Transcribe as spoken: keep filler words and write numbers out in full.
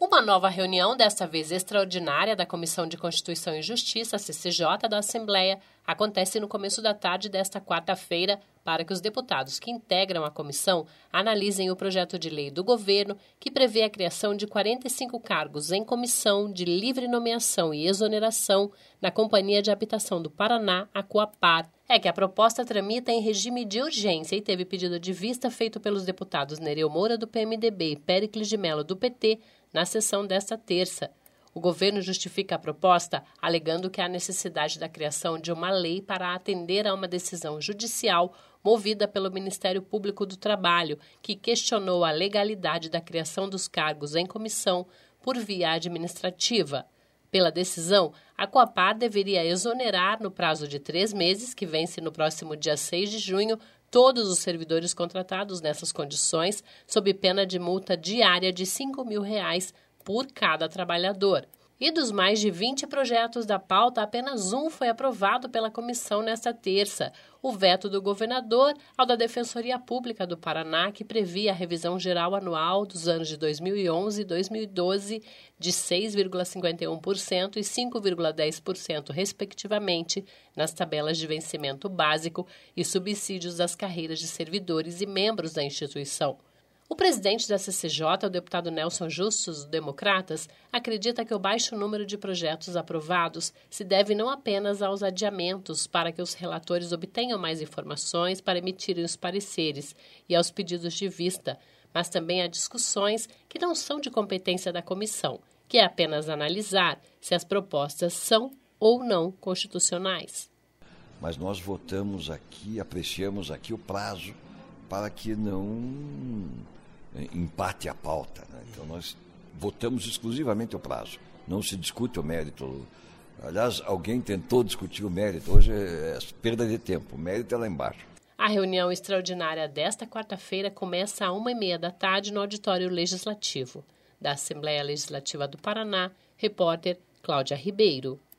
Uma nova reunião, desta vez extraordinária, da Comissão de Constituição e Justiça, C C J, da Assembleia, acontece no começo da tarde desta quarta-feira para que os deputados que integram a comissão analisem o projeto de lei do governo que prevê a criação de quarenta e cinco cargos em comissão de livre nomeação e exoneração na Companhia de Habitação do Paraná, a Coapar. É que a proposta tramita em regime de urgência e teve pedido de vista feito pelos deputados Nereu Moura, do P M D B, e Péricles de Mello, do P T, na sessão desta terça. O governo justifica a proposta alegando que há necessidade da criação de uma lei para atender a uma decisão judicial movida pelo Ministério Público do Trabalho, que questionou a legalidade da criação dos cargos em comissão por via administrativa. Pela decisão, a Coapar deveria exonerar no prazo de três meses, que vence no próximo dia seis de junho, todos os servidores contratados nessas condições, sob pena de multa diária de cinco mil reais por cada trabalhador. E dos mais de vinte projetos da pauta, apenas um foi aprovado pela comissão nesta terça, o veto do governador ao da Defensoria Pública do Paraná, que previa a revisão geral anual dos anos de dois mil e onze e dois mil e doze de seis vírgula cinquenta e um por cento e cinco vírgula dez por cento, respectivamente, nas tabelas de vencimento básico e subsídios das carreiras de servidores e membros da instituição. O presidente da C C J, o deputado Nelson Justus, dos Democratas, acredita que o baixo número de projetos aprovados se deve não apenas aos adiamentos para que os relatores obtenham mais informações para emitirem os pareceres e aos pedidos de vista, mas também a discussões que não são de competência da comissão, que é apenas analisar se as propostas são ou não constitucionais. Mas nós votamos aqui, apreciamos aqui o prazo para que não empate a pauta, né? Então nós votamos exclusivamente o prazo, não se discute o mérito. Aliás, alguém tentou discutir o mérito, hoje é perda de tempo, o mérito é lá embaixo. A reunião extraordinária desta quarta-feira começa às uma e meia da tarde no auditório legislativo. Da Assembleia Legislativa do Paraná, repórter Cláudia Ribeiro.